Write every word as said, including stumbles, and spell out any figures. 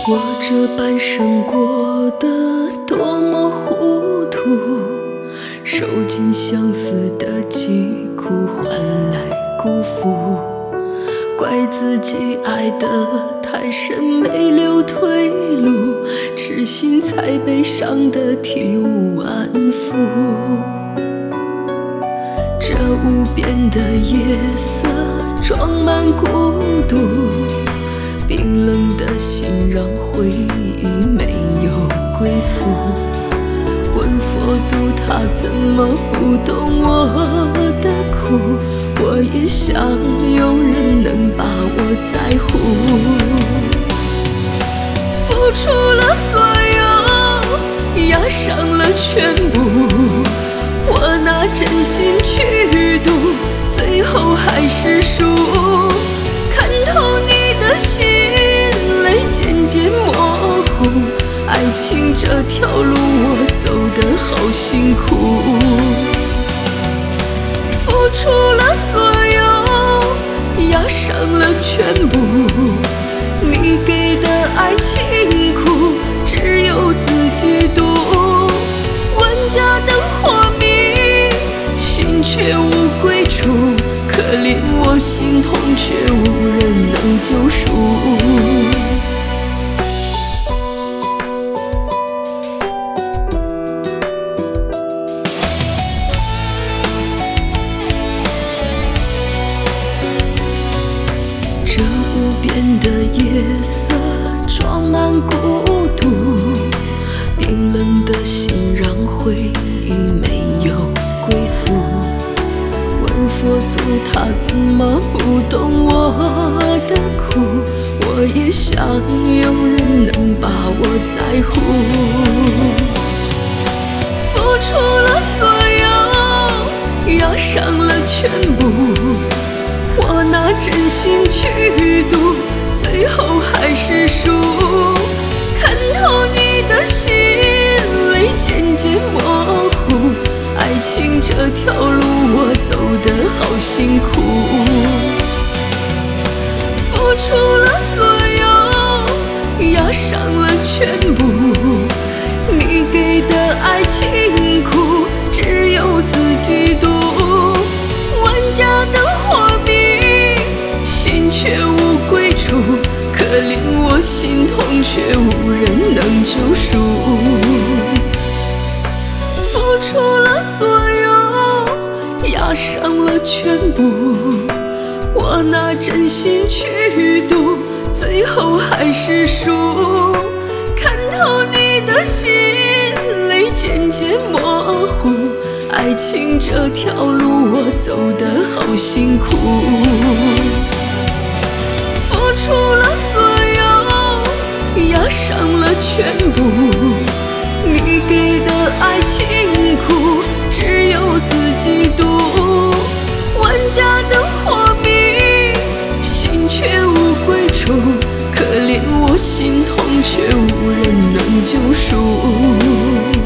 我这半生过得多么糊涂，受尽相思的疾苦，换来辜负。怪自己爱得太深，没留退路，痴心才被伤得体无完肤。这无边的夜色装满孤独，冰冷的心让回忆没有归宿。问佛祖他怎么不懂我的苦，我也想有人能把我在乎。付出了所有，押上了全部，我拿真心去赌，最后还是输。看透你的心，泪渐渐模糊，爱情这条路我走得好辛苦。付出了所有，押上了全部，你给的爱情苦，只有自己赌。万家灯火明，心却无归处，可怜我心痛，却无人能救赎。这无边的夜色装满孤独，冰冷的心让回忆没有归宿。问佛祖他怎么不懂我的苦，我也想有人能把我在乎。付出了所有，押上了全部，我拿真心去赌，最后还是输。看透你的心，泪渐渐模糊，爱情这条路我走得好辛苦。付出了所有，押上了全部，你给的爱情苦，只有自己赌。万家灯火明，心却无归处，可怜我心痛，却无人能救赎。付出了所有，押上了全部，我拿真心去赌，最后还是输。看透你的心，泪渐渐模糊，爱情这条路我走得好辛苦。付出了所有，押上了全部，你给的爱情苦，只有自己赌。万家灯火明，心却无归处，可怜我心痛，却无人能救赎。